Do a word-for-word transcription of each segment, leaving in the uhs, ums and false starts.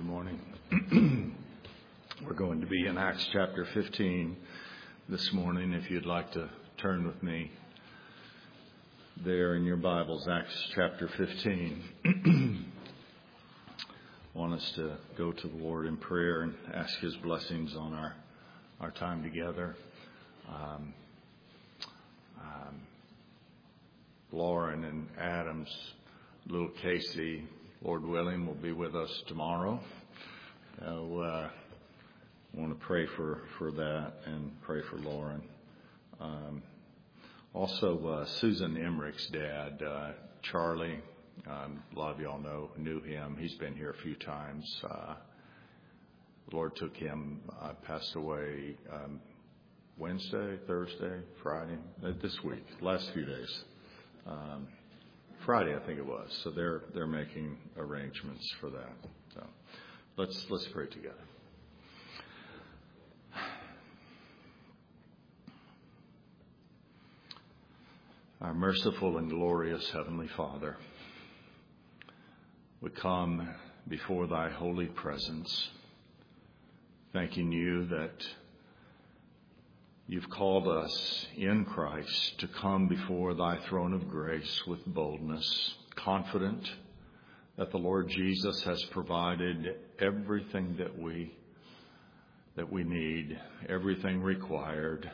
Good morning. We're going to be in Acts chapter fifteen this morning. If you'd like to turn with me there in your Bibles, Acts chapter fifteen. I want us to go to the Lord in prayer and ask His blessings on our, our time together. Um, um, Lauren and Adam's little Casey, Lord willing, will be with us tomorrow. So, uh, I want to pray for, for that and pray for Lauren. Um, also, uh, Susan Emmerich's dad, uh, Charlie, um, a lot of y'all know, knew him. He's been here a few times. Uh, the Lord took him, uh, passed away um, Wednesday, Thursday, Friday, uh, this week, last few days. Um, Friday, I think it was. So they're they're making arrangements for that. So let's let's pray together. Our merciful and glorious Heavenly Father, we come before Thy holy presence, thanking You that You've called us in Christ to come before Thy throne of grace with boldness, confident that the Lord Jesus has provided everything that we that we need, everything required.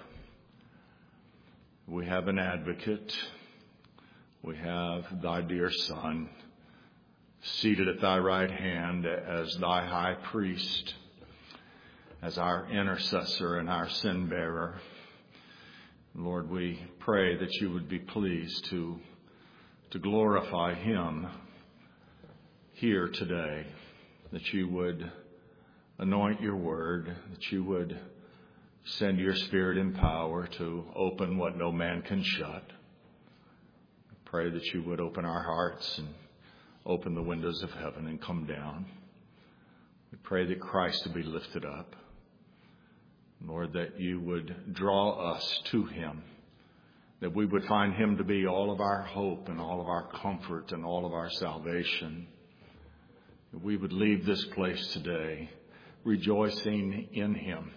We have an advocate. We have Thy dear Son seated at Thy right hand as Thy high priest, as our intercessor and our sin bearer. Lord, we pray that You would be pleased to, to glorify Him here today, that You would anoint Your word, that You would send Your Spirit in power to open what no man can shut. Pray that You would open our hearts and open the windows of heaven and come down. We pray that Christ would be lifted up. Lord, that You would draw us to Him, that we would find Him to be all of our hope and all of our comfort and all of our salvation. That we would leave this place today rejoicing in Him.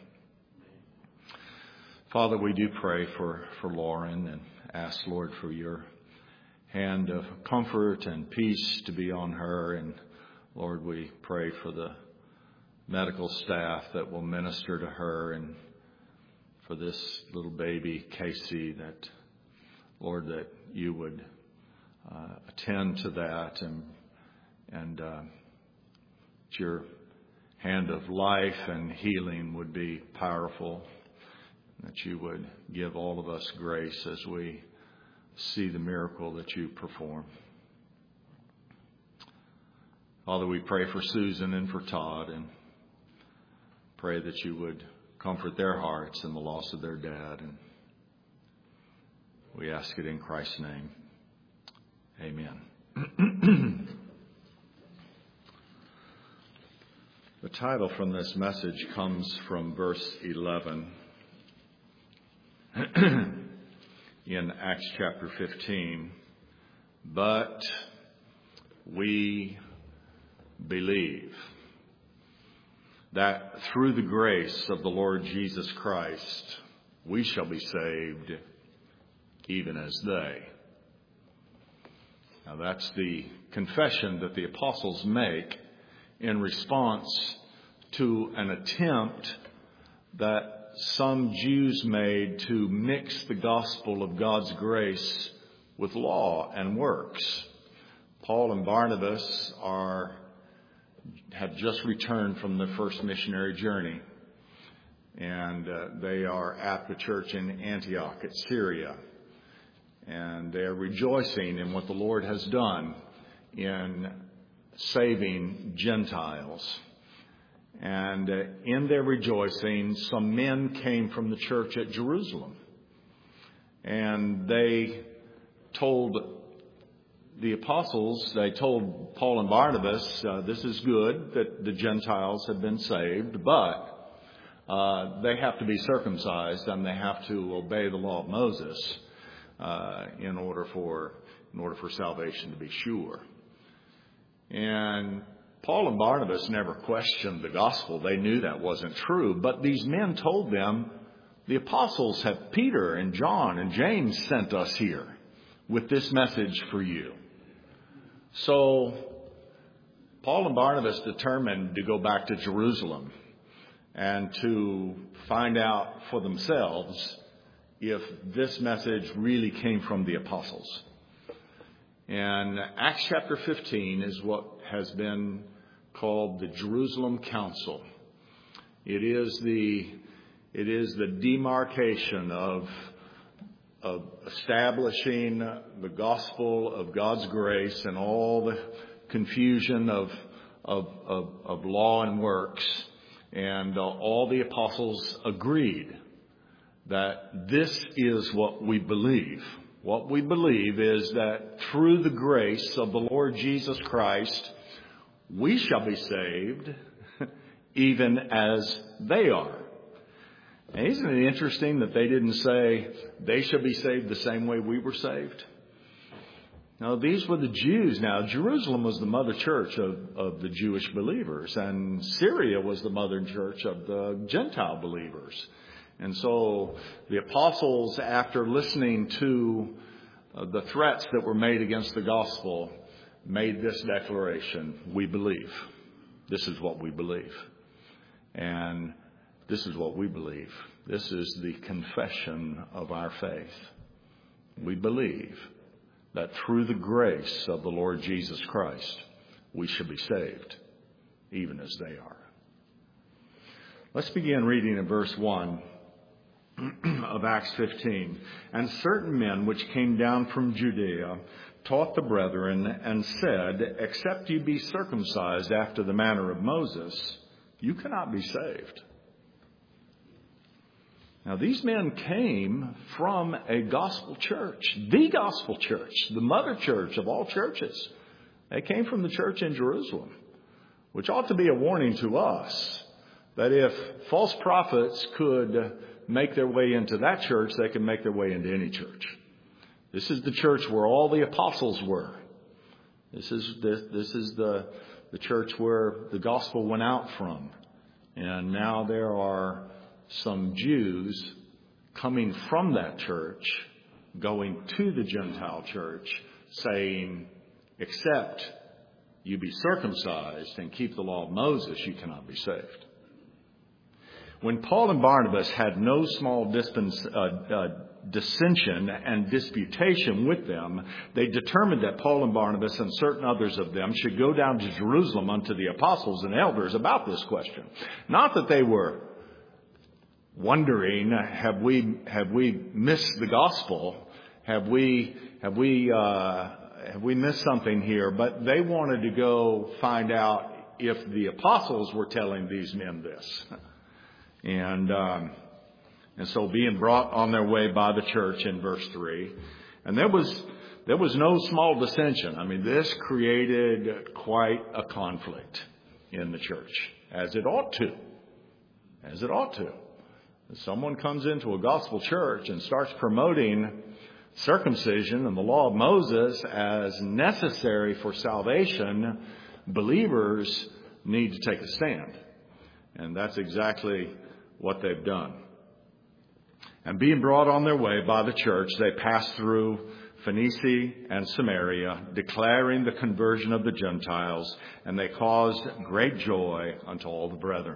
Father, we do pray for, for Lauren and ask, Lord, for Your hand of comfort and peace to be on her. And Lord, we pray for the medical staff that will minister to her, and for this little baby, Casey, that, Lord, that You would uh, attend to that, and and uh, that Your hand of life and healing would be powerful, that You would give all of us grace as we see the miracle that You perform. Father, we pray for Susan and for Todd, and pray that You would comfort their hearts in the loss of their dad. And we ask it in Christ's name. Amen. The title from this message comes from verse eleven in Acts chapter fifteen. But we believe that through the grace of the Lord Jesus Christ, we shall be saved even as they. Now that's the confession that the apostles make in response to an attempt that some Jews made to mix the gospel of God's grace with law and works. Paul and Barnabas are have just returned from the first missionary journey, and uh, they are at the church in Antioch at Syria, and they are rejoicing in what the Lord has done in saving Gentiles. And uh, in their rejoicing, some men came from the church at Jerusalem, and they told the apostles, they told Paul and Barnabas, uh, this is good that the Gentiles have been saved, but uh, they have to be circumcised and they have to obey the law of Moses uh, in order for in order for salvation to be sure. And Paul and Barnabas never questioned the gospel. They knew that wasn't true. But these men told them, the apostles have Peter and John and James sent us here with this message for you. So Paul and Barnabas determined to go back to Jerusalem and to find out for themselves if this message really came from the apostles. And Acts chapter fifteen is what has been called the Jerusalem Council. It is the it is the demarcation of of establishing the gospel of God's grace and all the confusion of of of, of law and works. And uh, all the apostles agreed that this is what we believe. What we believe is that through the grace of the Lord Jesus Christ, we shall be saved even as they are. And isn't it interesting that they didn't say they shall be saved the same way we were saved? Now, these were the Jews. Now, Jerusalem was the mother church of, of the Jewish believers, and Syria was the mother church of the Gentile believers. And so the apostles, after listening to uh, the threats that were made against the gospel, made this declaration: we believe. This is what we believe. And this is what we believe. This is the confession of our faith. We believe that through the grace of the Lord Jesus Christ, we should be saved, even as they are. Let's begin reading in verse one of Acts fifteen. And certain men which came down from Judea taught the brethren and said, except you be circumcised after the manner of Moses, you cannot be saved. Now, these men came from a gospel church, the gospel church, the mother church of all churches. They came from the church in Jerusalem, which ought to be a warning to us that if false prophets could make their way into that church, they can make their way into any church. This is the church where all the apostles were. This is this, this is the the church where the gospel went out from. And now there are some Jews coming from that church, going to the Gentile church, saying, except you be circumcised and keep the law of Moses, you cannot be saved. When Paul and Barnabas had no small distance, uh, uh, dissension and disputation with them, they determined that Paul and Barnabas and certain others of them should go down to Jerusalem unto the apostles and elders about this question. Not that they were wondering, have we have we missed the gospel? Have we have we uh, have we missed something here? But they wanted to go find out if the apostles were telling these men this, and um, and so being brought on their way by the church in verse three, and there was there was no small dissension. I mean, this created quite a conflict in the church, as it ought to, as it ought to. Someone comes into a gospel church and starts promoting circumcision and the law of Moses as necessary for salvation, believers need to take a stand. And that's exactly what they've done. And being brought on their way by the church, they passed through Phoenicia and Samaria, declaring the conversion of the Gentiles, and they caused great joy unto all the brethren.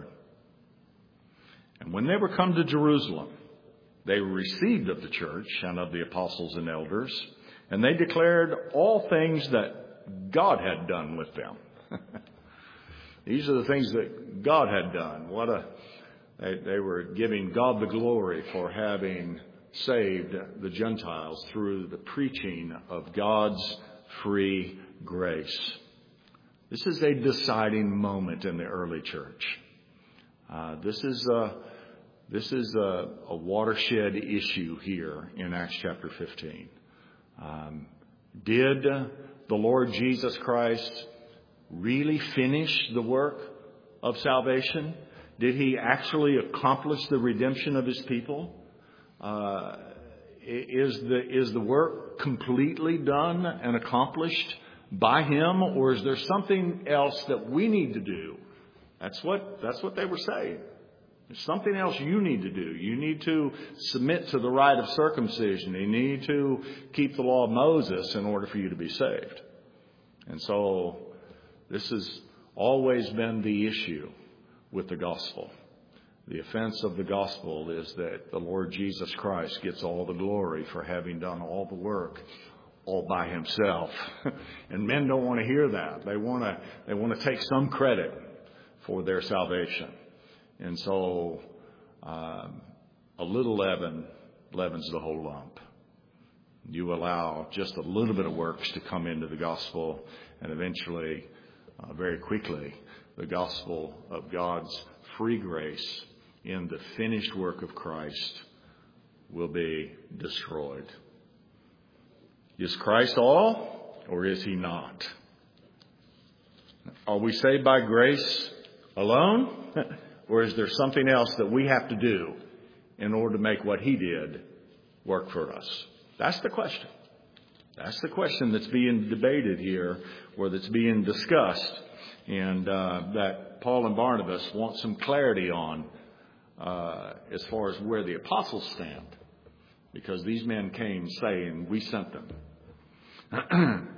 And when they were come to Jerusalem, they were received of the church and of the apostles and elders, and they declared all things that God had done with them. These are the things that God had done. What a they, they were giving God the glory for having saved the Gentiles through the preaching of God's free grace. This is a deciding moment in the early church. Uh, this is a, this is a, a watershed issue here in Acts chapter fifteen. Um, did the Lord Jesus Christ really finish the work of salvation? Did he actually accomplish the redemption of his people? Uh, is the is the work completely done and accomplished by Him, or is there something else that we need to do? That's what, that's what they were saying. There's something else you need to do. You need to submit to the rite of circumcision. You need to keep the law of Moses in order for you to be saved. And so this has always been the issue with the gospel. The offense of the gospel is that the Lord Jesus Christ gets all the glory for having done all the work all by Himself. And men don't want to hear that. They want to, they want to take some credit for their salvation. And so um, a little leaven leavens the whole lump. You allow just a little bit of works to come into the gospel, and eventually, uh, very quickly, the gospel of God's free grace in the finished work of Christ will be destroyed. Is Christ all, or is He not? Are we saved by grace alone? Or is there something else that we have to do in order to make what He did work for us? That's the question. That's the question that's being debated here, or that's being discussed, and uh, that Paul and Barnabas want some clarity on uh, as far as where the apostles stand. Because these men came saying, we sent them.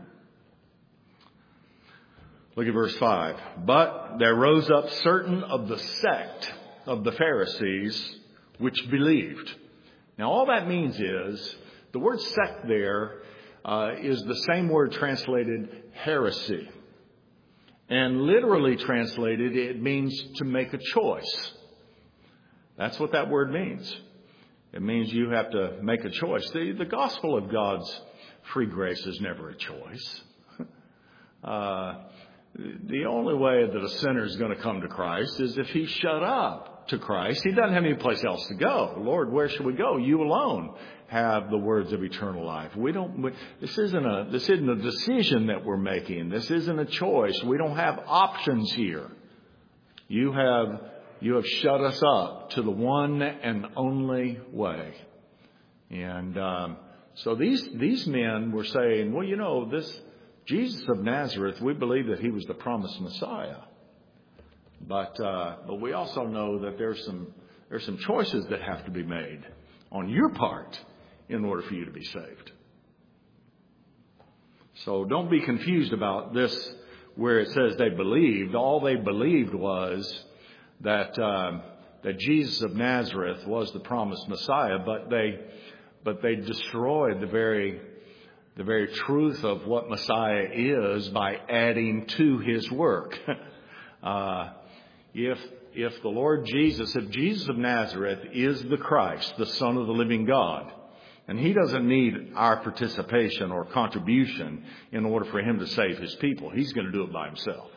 Look at verse five. But there rose up certain of the sect of the Pharisees which believed. Now all that means is, the word sect there uh, is the same word translated heresy. And literally translated, it means to make a choice. That's what that word means. It means you have to make a choice. The, the gospel of God's free grace is never a choice. Uh, the only way that a sinner is going to come to Christ is if he shut up to Christ. He doesn't have any place else to go. Lord, where should we go? You alone have the words of eternal life. We don't. We, this isn't a. This isn't a decision that we're making. This isn't a choice. We don't have options here. You have. You have shut us up to the one and only way. And um, so these these men were saying, well, you know, this Jesus of Nazareth, we believe that He was the promised Messiah. But uh, but we also know that there's some there's some choices that have to be made on your part in order for you to be saved. So don't be confused about this where it says they believed. All they believed was that um, that Jesus of Nazareth was the promised Messiah, but they but they destroyed the very the very truth of what Messiah is by adding to His work. uh, if if the Lord Jesus, if Jesus of Nazareth is the Christ, the Son of the living God, and He doesn't need our participation or contribution in order for Him to save His people. He's going to do it by Himself.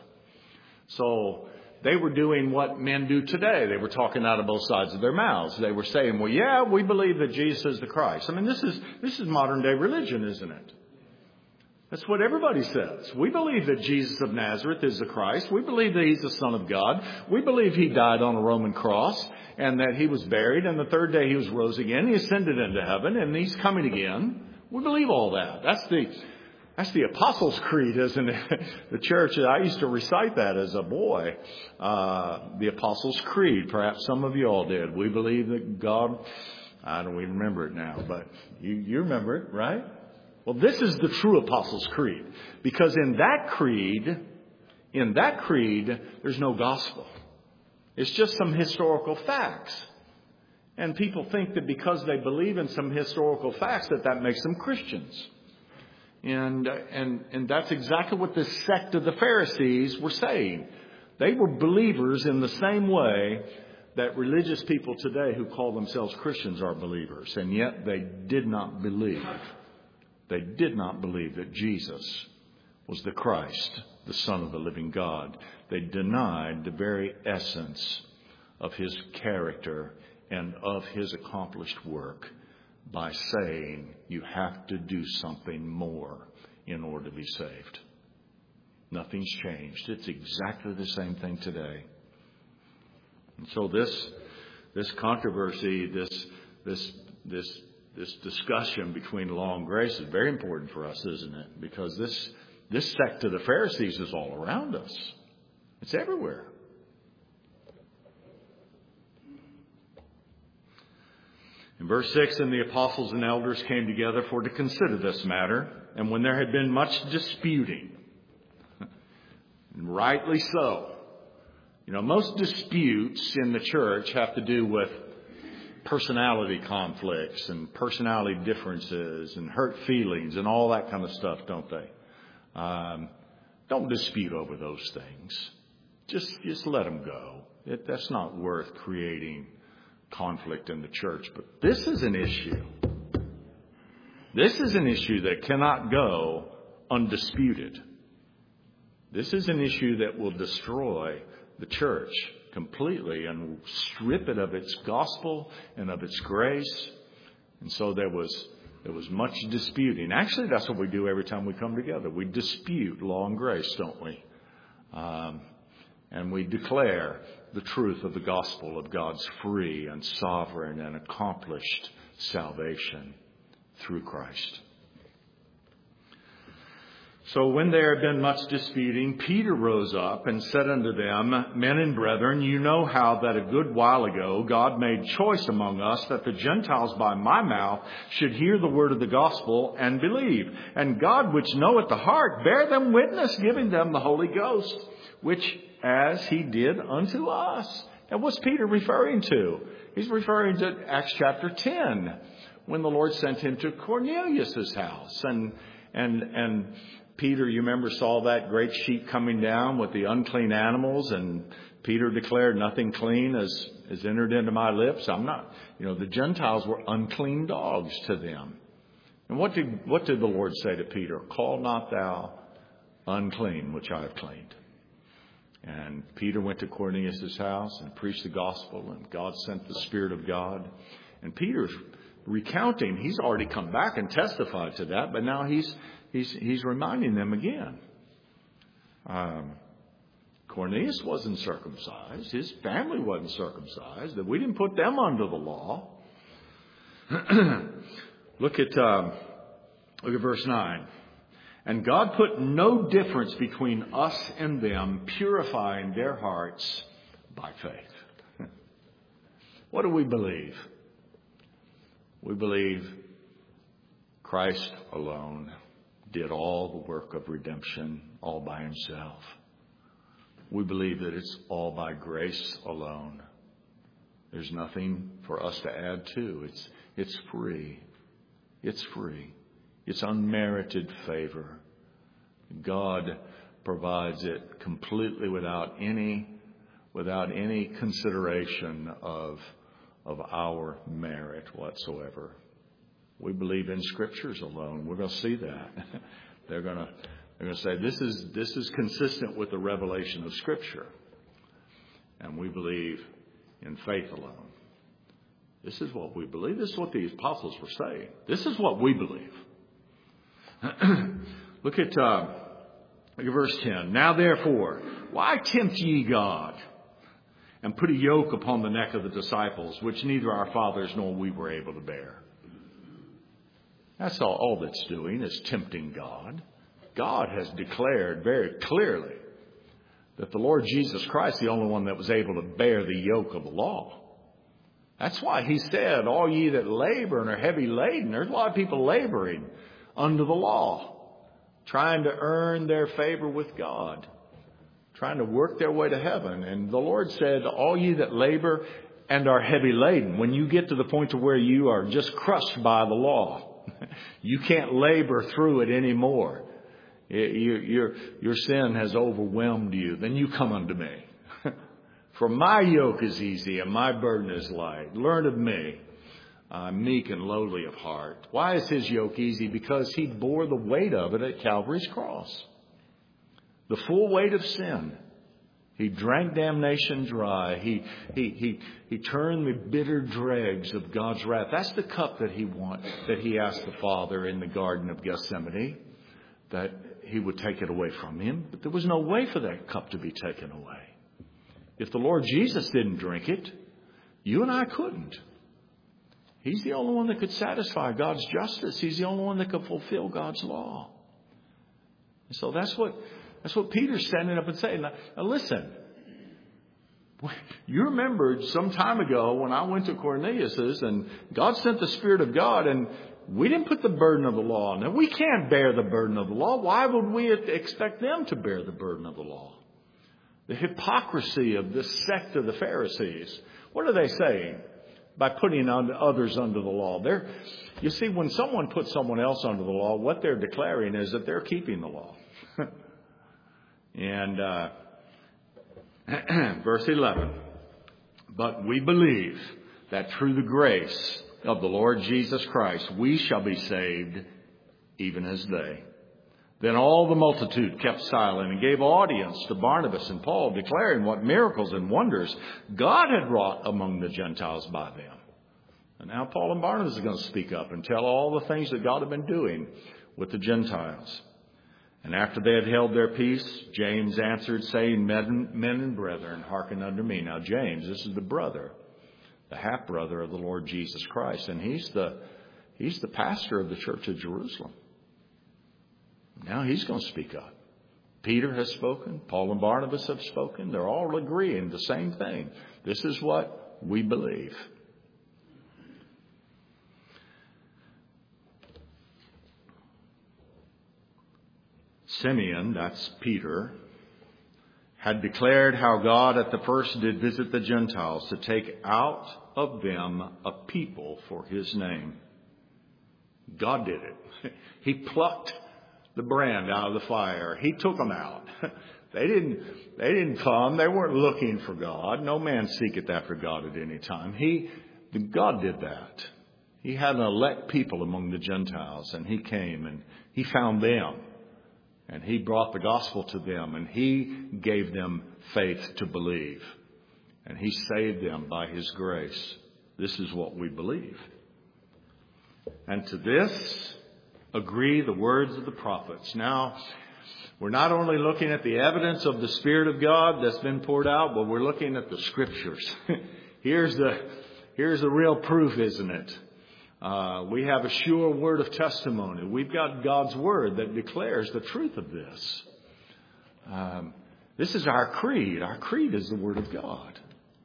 So they were doing what men do today. They were talking out of both sides of their mouths. They were saying, well, yeah, we believe that Jesus is the Christ. I mean, this is this is modern day religion, isn't it? That's what everybody says. We believe that Jesus of Nazareth is the Christ. We believe that He's the Son of God. We believe He died on a Roman cross and that He was buried, and the third day He was rose again. He ascended into heaven, and He's coming again. We believe all that. That's the That's the Apostles' Creed, isn't it? The church, I used to recite that as a boy. Uh, the Apostles' Creed. Perhaps some of you all did. We believe that God, I don't even remember it now, but you, you remember it, right? Well, this is the true Apostles' Creed. Because in that creed, in that creed, there's no gospel. It's just some historical facts. And people think that because they believe in some historical facts that that makes them Christians. And, and, and that's exactly what this sect of the Pharisees were saying. They were believers in the same way that religious people today who call themselves Christians are believers. And yet they did not believe. They did not believe that Jesus was the Christ, the Son of the living God. They denied the very essence of His character and of His accomplished work by saying you have to do something more in order to be saved. Nothing's changed. It's exactly the same thing today. And so this this controversy, this this this this discussion between law and grace is very important for us, isn't it? Because this This sect of the Pharisees is all around us. It's everywhere. In verse six, and the apostles and elders came together for to consider this matter. And when there had been much disputing, and rightly so, you know, most disputes in the church have to do with personality conflicts and personality differences and hurt feelings and all that kind of stuff, don't they? Um, don't dispute over those things. Just, just let them go. It, that's not worth creating conflict in the church. But this is an issue. This is an issue that cannot go undisputed. This is an issue that will destroy the church completely and strip it of its gospel and of its grace. And so there was there was much disputing. Actually, that's what we do every time we come together. We dispute law and grace, don't we? Um, and we declare the truth of the gospel of God's free and sovereign and accomplished salvation through Christ. So when there had been much disputing, Peter rose up and said unto them, Men and brethren, you know how that a good while ago God made choice among us that the Gentiles by my mouth should hear the word of the gospel and believe. And God, which knoweth the heart, bare them witness, giving them the Holy Ghost, which as he did unto us. And what's Peter referring to? He's referring to Acts chapter ten, when the Lord sent him to Cornelius' house. And, and, and, Peter, you remember, saw that great sheet coming down with the unclean animals, and Peter declared, nothing clean has, has entered into my lips. I'm not, you know, the Gentiles were unclean dogs to them. And what did, what did the Lord say to Peter? Call not thou unclean, which I have cleaned. And Peter went to Cornelius' house and preached the gospel, and God sent the Spirit of God. And Peter's recounting, he's already come back and testified to that, but now he's He's, he's reminding them again. Um, Cornelius wasn't circumcised. His family wasn't circumcised. That we didn't put them under the law. Look at um, look at verse nine. And God put no difference between us and them, purifying their hearts by faith. What do we believe? We believe Christ alone did all the work of redemption all by himself. We believe that it's all by grace alone. There's nothing for us to add to. It's, it's free. It's free. It's unmerited favor. God provides it completely without any, without any consideration of, of our merit whatsoever. We believe in Scriptures alone. We're going to see that. They're going to they're going to say this is this is consistent with the revelation of Scripture, and we believe in faith alone. This is what we believe. This is what the apostles were saying. This is what we believe. Look at uh, look at verse ten. Now therefore, why tempt ye God, and put a yoke upon the neck of the disciples, which neither our fathers nor we were able to bear? That's all, all that's doing is tempting God. God has declared very clearly that the Lord Jesus Christ is the only one that was able to bear the yoke of the law. That's why he said, all ye that labor and are heavy laden. There's a lot of people laboring under the law, trying to earn their favor with God, trying to work their way to heaven. And the Lord said, all ye that labor and are heavy laden. When you get to the point to where you are just crushed by the law, you can't labor through it anymore. Your, your, your sin has overwhelmed you. Then you come unto me. For my yoke is easy and my burden is light. Learn of me. I'm meek and lowly of heart. Why is his yoke easy? Because he bore the weight of it at Calvary's cross. The full weight of sin. He drank damnation dry. He, he, he, he turned the bitter dregs of God's wrath. That's the cup that he want, that he asked the Father in the Garden of Gethsemane, that he would take it away from him. But there was no way for that cup to be taken away. If the Lord Jesus didn't drink it, you and I couldn't. He's the only one that could satisfy God's justice. He's the only one that could fulfill God's law. So that's what that's what Peter's standing up and saying. Now, now listen, you remembered some time ago when I went to Cornelius's and God sent the Spirit of God and we didn't put the burden of the law. Now, we can't bear the burden of the law. Why would we expect them to bear the burden of the law? The hypocrisy of this sect of the Pharisees. What are they saying by putting others under the law? They're, you see, when someone puts someone else under the law, what they're declaring is that they're keeping the law. and uh, verse eleven, but we believe that through the grace of the Lord Jesus Christ, we shall be saved even as they. Then all the multitude kept silent and gave audience to Barnabas and Paul, declaring what miracles and wonders God had wrought among the Gentiles by them. And now Paul and Barnabas are going to speak up and tell all the things that God had been doing with the Gentiles. And after they had held their peace, James answered, saying, Men, men and brethren, hearken unto me. Now James, this is the brother, the half-brother of the Lord Jesus Christ. And he's the, he's the pastor of the church of Jerusalem. Now he's going to speak up. Peter has spoken. Paul and Barnabas have spoken. They're all agreeing the same thing. This is what we believe. Simeon, that's Peter, had declared how God at the first did visit the Gentiles to take out of them a people for his name. God did it. He plucked the brand out of the fire. He took them out. They didn't, they didn't come. They weren't looking for God. No man seeketh after God at any time. He, God did that. He had an elect people among the Gentiles, and he came and he found them. And he brought the gospel to them, and he gave them faith to believe. And he saved them by his grace. This is what we believe. And to this agree the words of the prophets. Now, we're not only looking at the evidence of the Spirit of God that's been poured out, but we're looking at the Scriptures. here's the here's the real proof, isn't it? Uh, we have a sure word of testimony. We've got God's word that declares the truth of this. Um, this is our creed. Our creed is the word of God.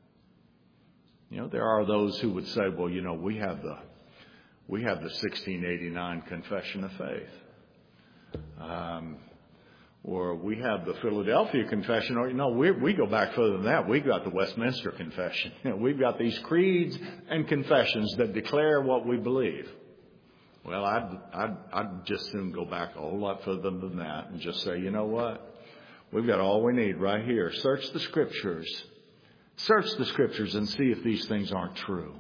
You know, there are those who would say, well, you know, we have the we have the sixteen eighty-nine Confession of Faith. Um, or we have the Philadelphia Confession, or, you know, we, we go back further than that. We've got the Westminster Confession. You know, we've got these creeds and confessions that declare what we believe. Well, I'd, I'd, I'd just soon go back a whole lot further than that and just say, you know what? We've got all we need right here. Search the Scriptures. Search the Scriptures and see if these things aren't true.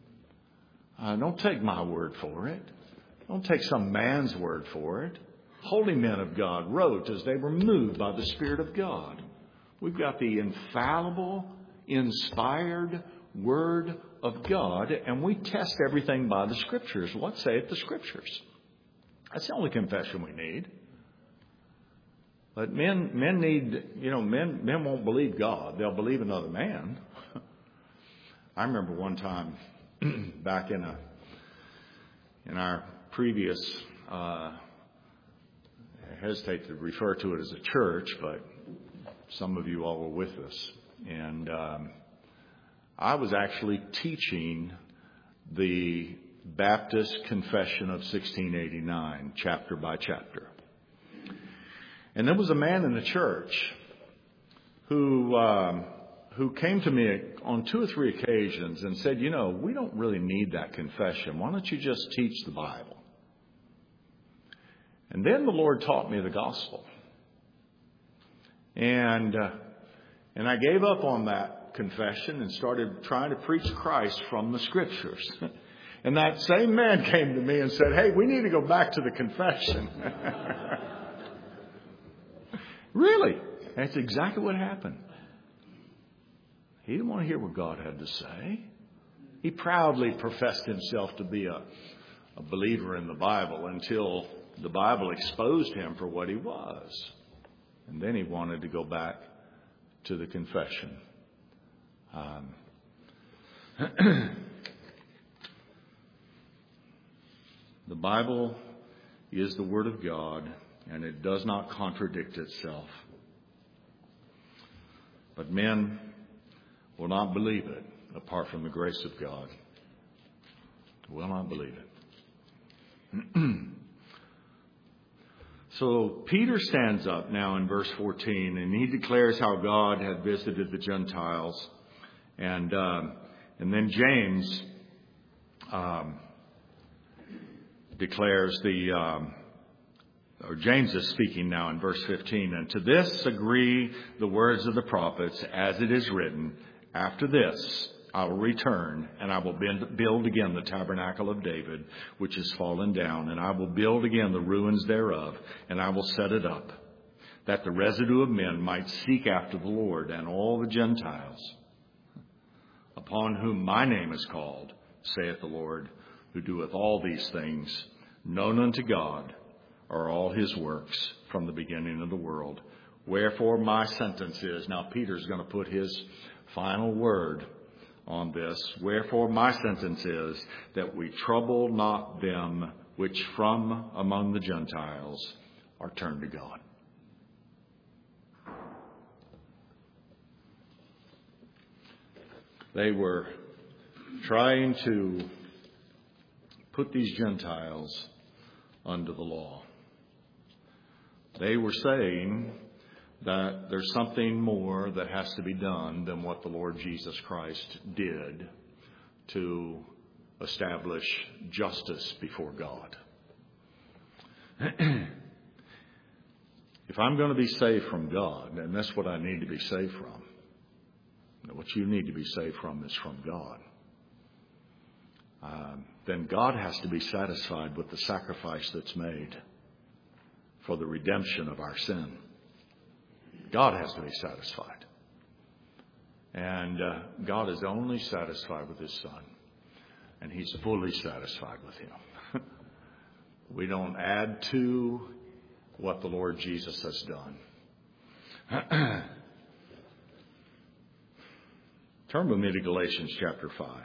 Uh, don't take my word for it. Don't take some man's word for it. Holy men of God wrote as they were moved by the Spirit of God. We've got the infallible, inspired Word of God, and we test everything by the Scriptures. What saith the Scriptures? That's the only confession we need. But men, men need, you know, men, men won't believe God. They'll believe another man. I remember one time back in a, in our previous, uh, I hesitate to refer to it as a church, but some of you all were with us. And um, I was actually teaching the Baptist Confession of sixteen eighty-nine, chapter by chapter. And there was a man in the church who um, who came to me on two or three occasions and said, you know, we don't really need that confession. Why don't you just teach the Bible? And then the Lord taught me the gospel. And uh, and I gave up on that confession and started trying to preach Christ from the Scriptures. And that same man came to me and said, hey, we need to go back to the confession. Really? That's exactly what happened. He didn't want to hear what God had to say. He proudly professed himself to be a, a believer in the Bible until the Bible exposed him for what he was. And then he wanted to go back to the confession. Um, the Bible is the Word of God, and it does not contradict itself. But men will not believe it apart from the grace of God. Will not believe it. So Peter stands up now in verse fourteen, and he declares how God had visited the Gentiles. And um, and then James um, declares the, um, or James is speaking now in verse fifteen. And to this agree the words of the prophets, as it is written, after this I will return, and I will build again the tabernacle of David, which is fallen down, and I will build again the ruins thereof, and I will set it up, that the residue of men might seek after the Lord, and all the Gentiles, upon whom my name is called, saith the Lord, who doeth all these things, known unto God are all his works from the beginning of the world. Wherefore my sentence is, now Peter's going to put his final word on this. Wherefore my sentence is that we trouble not them which from among the Gentiles are turned to God. They were trying to put these Gentiles under the law. They were saying that there's something more that has to be done than what the Lord Jesus Christ did to establish justice before God. If I'm going to be saved from God, and that's what I need to be saved from, what you need to be saved from is from God, um, then God has to be satisfied with the sacrifice that's made for the redemption of our sin. God has to be satisfied. And uh, God is only satisfied with his Son. And he's fully satisfied with him. We don't add to what the Lord Jesus has done. Turn with me to Galatians chapter five.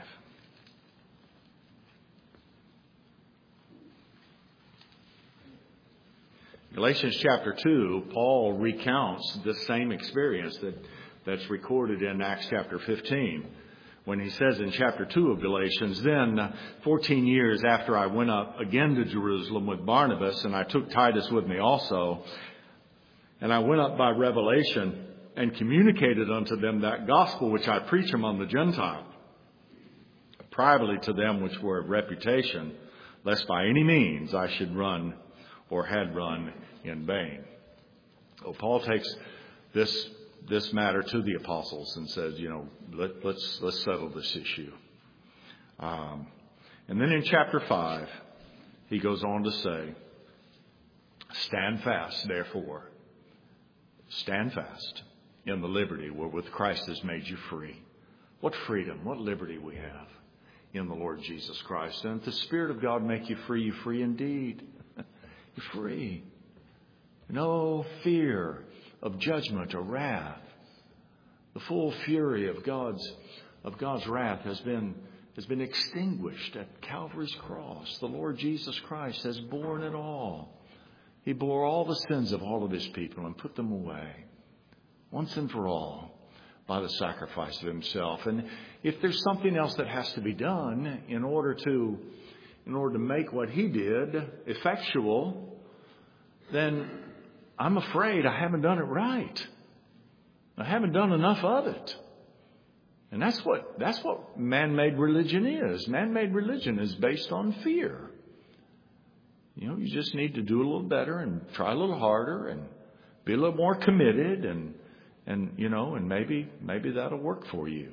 Galatians chapter two, Paul recounts this same experience that, that's recorded in Acts chapter fifteen. When he says in chapter two of Galatians, then uh, fourteen years after I went up again to Jerusalem with Barnabas, and I took Titus with me also, and I went up by revelation and communicated unto them that gospel which I preach among the Gentiles, privately to them which were of reputation, lest by any means I should run or had run in vain. So Paul takes this this matter to the apostles and says, you know, let, let's let's settle this issue. Um, and then in chapter five, he goes on to say, stand fast, therefore, stand fast in the liberty wherewith Christ has made you free. What freedom, what liberty we have in the Lord Jesus Christ. And if the Spirit of God make you free, you're free indeed. You're free. No fear of judgment or wrath. The full fury of God's of God's wrath has been has been extinguished at Calvary's cross. The Lord Jesus Christ has borne it all. He bore all the sins of all of his people and put them away once and for all by the sacrifice of himself. And if there's something else that has to be done in order to in order to make what he did effectual, then I'm afraid I haven't done it right. I haven't done enough of it. And that's what that's what man-made religion is. Man-made religion is based on fear. You know, you just need to do a little better and try a little harder and be a little more committed, and and you know, and maybe maybe that'll work for you.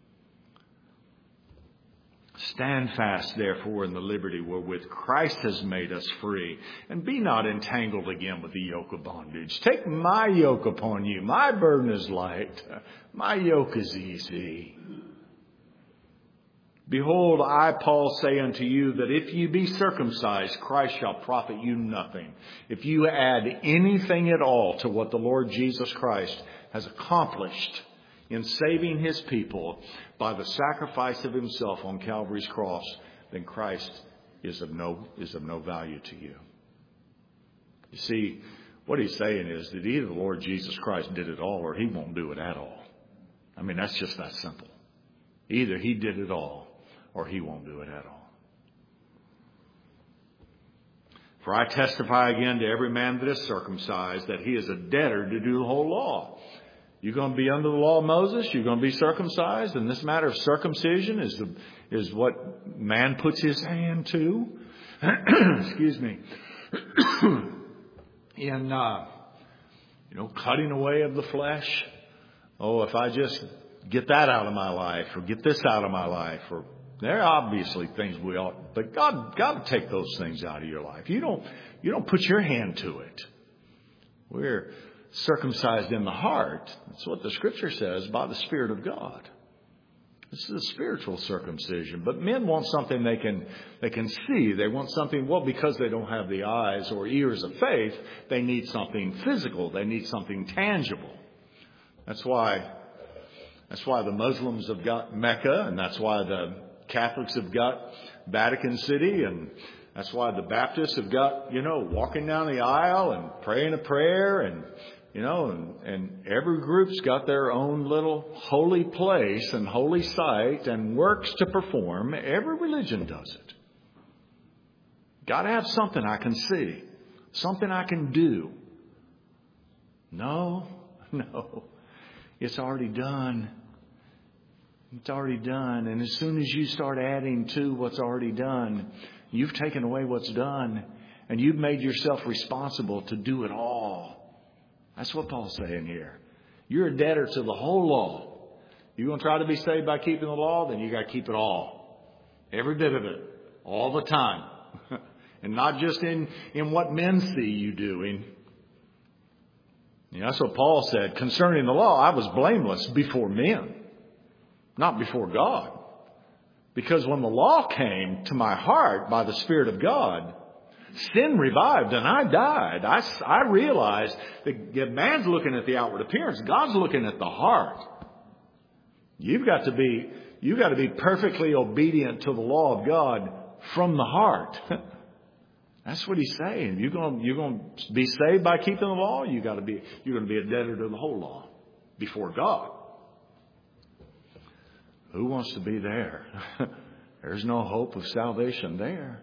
Stand fast, therefore, in the liberty wherewith Christ has made us free, and be not entangled again with the yoke of bondage. Take my yoke upon you. My burden is light. My yoke is easy. Behold, I, Paul, say unto you that if you be circumcised, Christ shall profit you nothing. If you add anything at all to what the Lord Jesus Christ has accomplished in saving his people by the sacrifice of himself on Calvary's cross, then Christ is of no is of no value to you. You see, What he's saying is that either the Lord Jesus Christ did it all or he won't do it at all. I mean, that's just that simple. Either he did it all or he won't do it at all. For I testify again to every man that is circumcised that he is a debtor to do the whole law. You're going to be under the law of Moses. You're going to be circumcised. And this matter of circumcision is the, is what man puts his hand to. Excuse me. In, uh, you know, cutting away of the flesh. Oh, if I just get that out of my life or get this out of my life, or there are obviously things we ought, but God, God will take those things out of your life. You don't, you don't put your hand to it. We're circumcised in the heart. That's what the Scripture says, by the Spirit of God. This is a spiritual circumcision. But men want something they can they can see. They want something, well, because they don't have the eyes or ears of faith, they need something physical. They need something tangible. That's why that's why the Muslims have got Mecca, and that's why the Catholics have got Vatican City, and that's why the Baptists have got, you know, walking down the aisle and praying a prayer, and you know, and, and every group's got their own little holy place and holy site and works to perform. Every religion does it. Got to have something I can see, something I can do. No, no, it's already done. It's already done. And as soon as you start adding to what's already done, you've taken away what's done, and you've made yourself responsible to do it all. That's what Paul's saying here. You're a debtor to the whole law. You're going to try to be saved by keeping the law, then you got to keep it all. Every bit of it. All the time. And not just in, in what men see you doing. You know, that's what Paul said. Concerning the law, I was blameless before men, not before God. Because when the law came to my heart by the Spirit of God, sin revived and I died. I, I realized that man's looking at the outward appearance. God's looking at the heart. You've got to be, you've got to be perfectly obedient to the law of God from the heart. That's what he's saying. You're going, you're going to be saved by keeping the law. You got to be, you're going to be a debtor to the whole law before God. Who wants to be there? There's no hope of salvation there.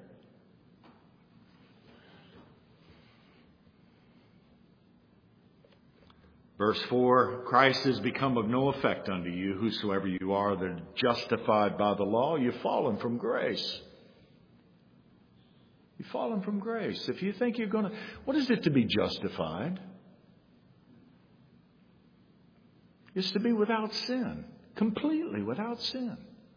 Verse four, Christ has become of no effect unto you, whosoever you are that are justified by the law. You've fallen from grace. You've fallen from grace. If you think you're going to... What is it to be justified? It's to be without sin. Completely without sin.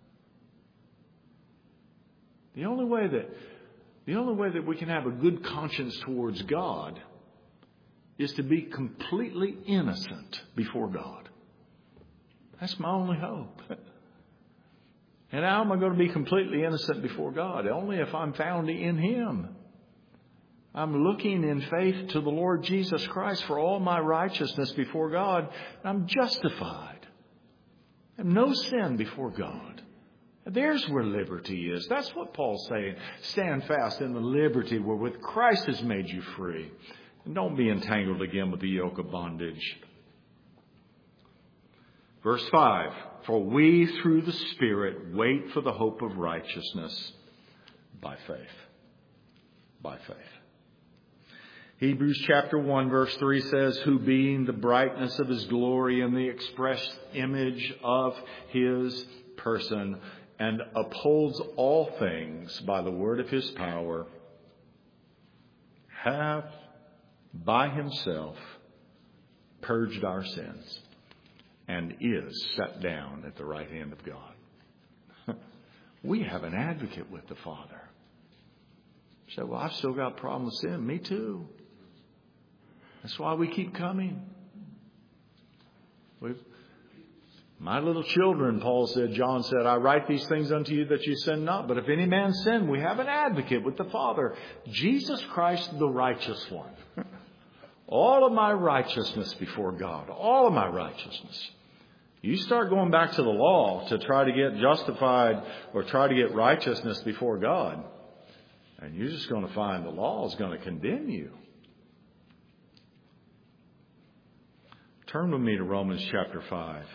The only way that, the only way that we can have a good conscience towards God is to be completely innocent before God. That's my only hope. And how am I going to be completely innocent before God? Only if I'm found in Him. I'm looking in faith to the Lord Jesus Christ for all my righteousness before God. I'm justified. I have no sin before God. There's where liberty is. That's what Paul's saying. Stand fast in the liberty wherewith Christ has made you free. And don't be entangled again with the yoke of bondage. Verse five, for we through the Spirit wait for the hope of righteousness by faith. By faith. Hebrews chapter one verse three says, who being the brightness of His glory and the express image of His person, and upholds all things by the word of His power, hath by Himself purged our sins, and is set down at the right hand of God. We have an advocate with the Father. You say, well, I've still got a problem with sin. Me too. That's why we keep coming. We've, my little children, Paul said, John said, I write these things unto you that you sin not. But if any man sin, we have an advocate with the Father, Jesus Christ, the righteous one. All of my righteousness before God. All of my righteousness. You start going back to the law to try to get justified or try to get righteousness before God, and you're just going to find the law is going to condemn you. Turn with me to Romans chapter five.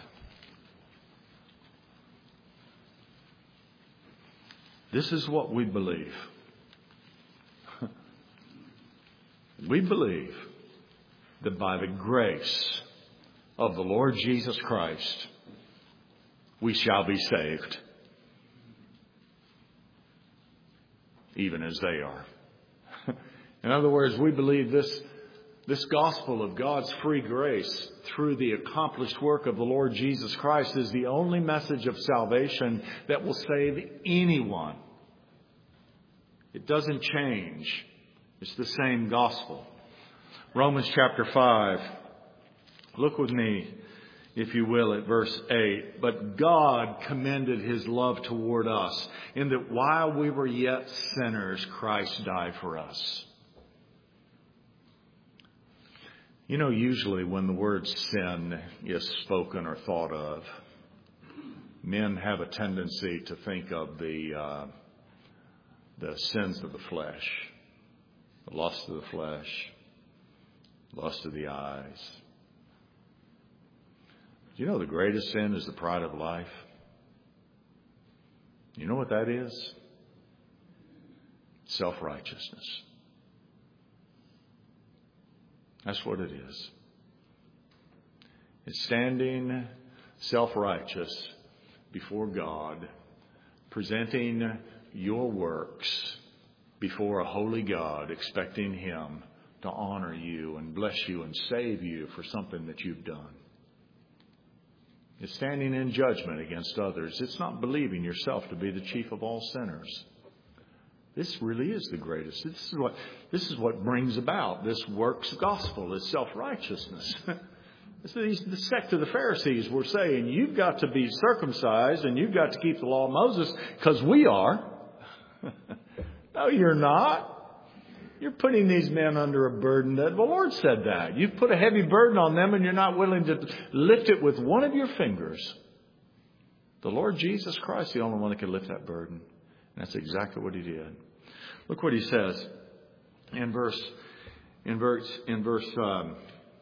This is what we believe. We believe that by the grace of the Lord Jesus Christ, we shall be saved, even as they are. In other words, we believe this, this gospel of God's free grace through the accomplished work of the Lord Jesus Christ is the only message of salvation that will save anyone. It doesn't change. It's the same gospel. Romans chapter five. Look with me, if you will, at verse eight. But God commended His love toward us, in that while we were yet sinners, Christ died for us. You know, usually when the word sin is spoken or thought of, men have a tendency to think of the uh, the sins of the flesh, the lust of the flesh, lust of the eyes. Do you know the greatest sin is the pride of life? You know what that is? Self-righteousness. That's what it is. It's standing self-righteous before God, presenting your works before a holy God, expecting Him to honor you and bless you and save you for something that you've done. It's standing in judgment against others. It's not believing yourself to be the chief of all sinners. This really is the greatest. This is what, this is what brings about this works gospel, this self-righteousness. The sect of the Pharisees were saying, you've got to be circumcised and you've got to keep the law of Moses because we are. No, you're not. You're putting these men under a burden that the Lord said that. You've put a heavy burden on them and you're not willing to lift it with one of your fingers. The Lord Jesus Christ, the only one that can lift that burden. And that's exactly what He did. Look what He says in verse, in verse, in verse, um,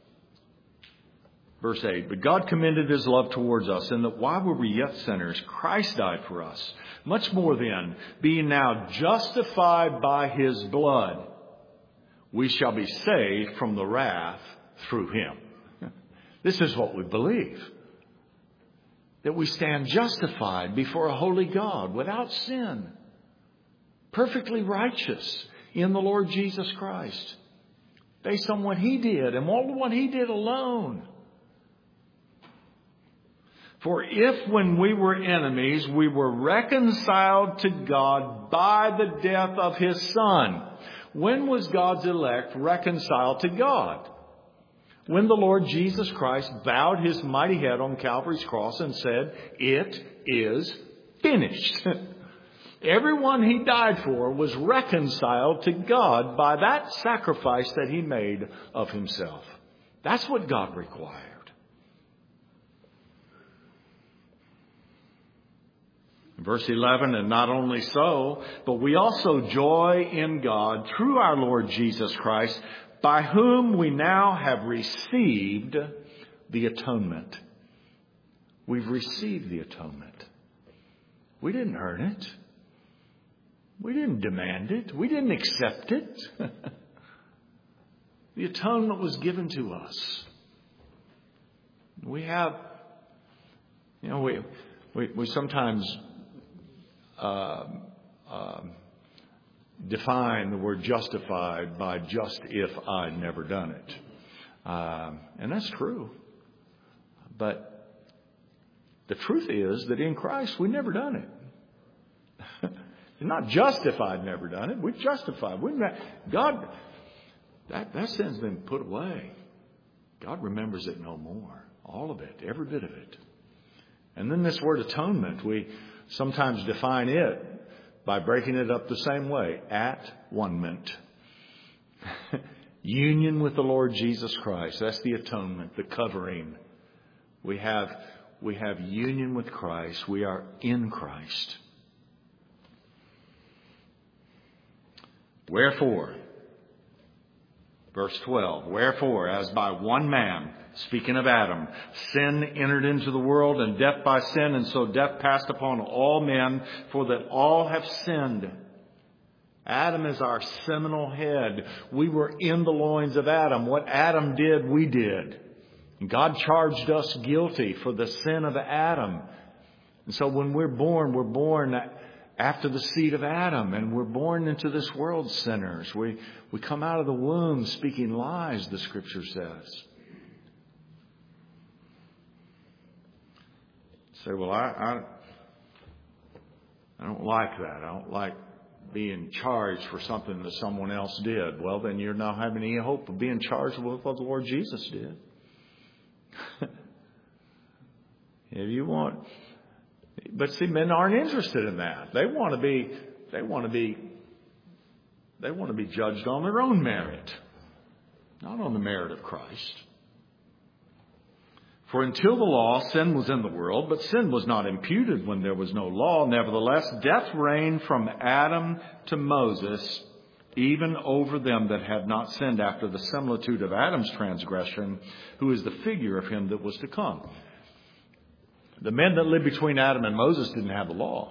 verse eight. But God commended His love towards us, in that while we were yet sinners, Christ died for us. Much more then, being now justified by His blood, we shall be saved from the wrath through Him. This is what we believe. That we stand justified before a holy God without sin, perfectly righteous in the Lord Jesus Christ, based on what He did and all what He did alone. For if when we were enemies, we were reconciled to God by the death of His Son. When was God's elect reconciled to God? When the Lord Jesus Christ bowed His mighty head on Calvary's cross and said, "It is finished." Everyone He died for was reconciled to God by that sacrifice that He made of Himself. That's what God required. Verse eleven, and not only so, but we also joy in God through our Lord Jesus Christ, by whom we now have received the atonement. We've received the atonement. We didn't earn it. We didn't demand it. We didn't accept it. The atonement was given to us. We have, you know, we we, we sometimes uh, uh, define the word justified by just if I'd never done it. Uh, and that's true. But the truth is that in Christ, we've never done it. It's not justified, never done it. We've justified. We've not, God, that, that sin's been put away. God remembers it no more. All of it, every bit of it. And then this word atonement, we sometimes define it by breaking it up the same way. At-one-ment. Union with the Lord Jesus Christ. That's the atonement, the covering. We have, we have union with Christ. We are in Christ. Wherefore, verse twelve, wherefore, as by one man Speaking of Adam, sin entered into the world, and death by sin, and so death passed upon all men, for that all have sinned. Adam is our seminal head. We were in the loins of Adam. What Adam did, we did. God charged us guilty for the sin of Adam. And so when we're born, we're born after the seed of Adam, and we're born into this world sinners. We, we come out of the womb speaking lies, the Scripture says. Say, well, I, I, I don't like that. I don't like being charged for something that someone else did. Well, then you're not having any hope of being charged with what the Lord Jesus did. If you want, but see, men aren't interested in that. They want to be, they want to be, they want to be judged on their own merit, not on the merit of Christ. For until the law, sin was in the world, but sin was not imputed when there was no law. Nevertheless, death reigned from Adam to Moses, even over them that had not sinned, after the similitude of Adam's transgression, who is the figure of him that was to come. The men that lived between Adam and Moses didn't have the law.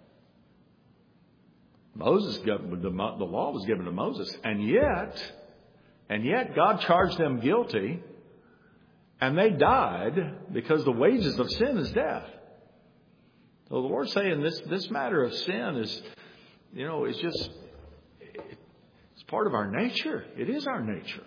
Moses, the law was given to Moses, and yet, and yet God charged them guilty. And they died because the wages of sin is death. So the Lord's saying this, this matter of sin is, you know, it's just, it's part of our nature. It is our nature.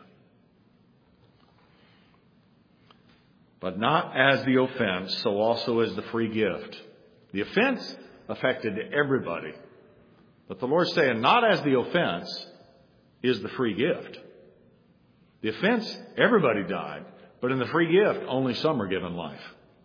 But not as the offense, so also as the free gift. The offense affected everybody. But the Lord's saying not as the offense is the free gift. The offense, everybody died. But in the free gift, only some are given life.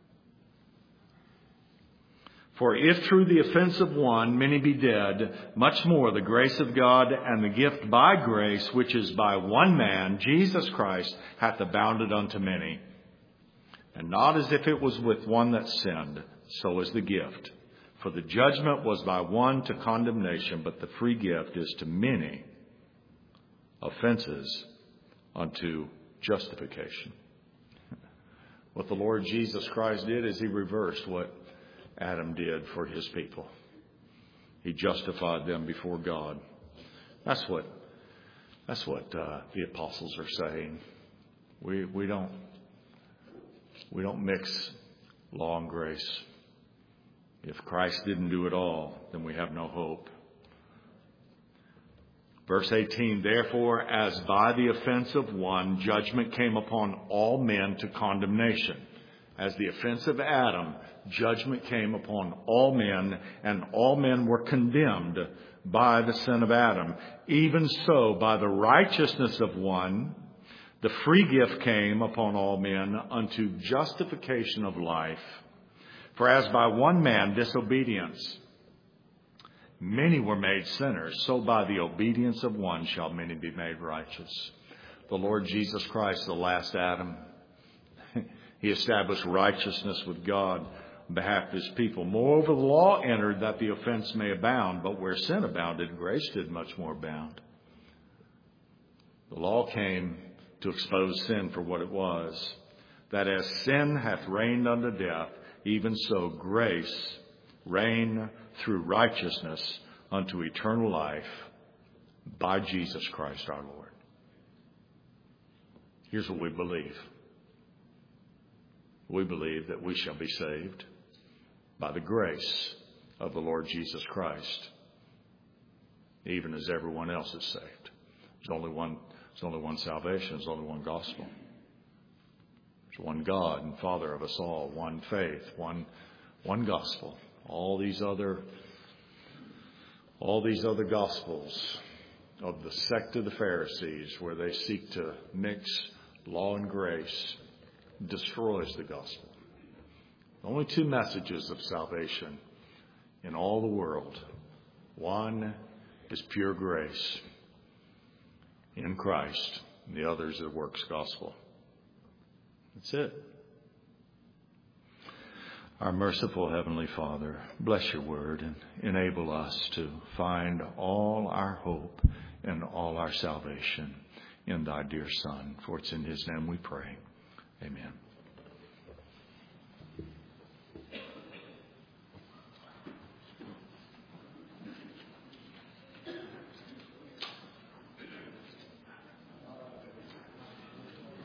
For if through the offense of one many be dead, much more the grace of God and the gift by grace, which is by one man, Jesus Christ, hath abounded unto many. And not as if it was with one that sinned, so is the gift. For the judgment was by one to condemnation, but the free gift is to many offenses unto justification. What the Lord Jesus Christ did is He reversed what Adam did for His people. He justified them before God. That's what that's what uh, the apostles are saying. We we don't we don't mix law and grace. If Christ didn't do it all, then we have no hope. Verse eighteen, therefore, as by the offense of one, judgment came upon all men to condemnation. As the offense of Adam, judgment came upon all men, and all men were condemned by the sin of Adam. Even so, by the righteousness of one, the free gift came upon all men unto justification of life. For as by one man disobedience many were made sinners, so by the obedience of one shall many be made righteous. The Lord Jesus Christ, the last Adam, He established righteousness with God on behalf of His people. Moreover, the law entered that the offense may abound, but where sin abounded, grace did much more abound. The law came to expose sin for what it was, that as sin hath reigned unto death, even so grace reign through righteousness unto eternal life by Jesus Christ our Lord. Here's what we believe. We believe that we shall be saved by the grace of the Lord Jesus Christ, even as everyone else is saved. There's only one, there's only one salvation, there's only one gospel. There's one God and Father of us all, one faith, one one gospel. All these other, all these other gospels of the sect of the Pharisees, where they seek to mix law and grace, destroys the gospel. Only two messages of salvation in all the world. One is pure grace in Christ, and the other is the works gospel. That's it. Our merciful Heavenly Father, bless your word and enable us to find all our hope and all our salvation in thy dear Son. For it's in His name we pray. Amen.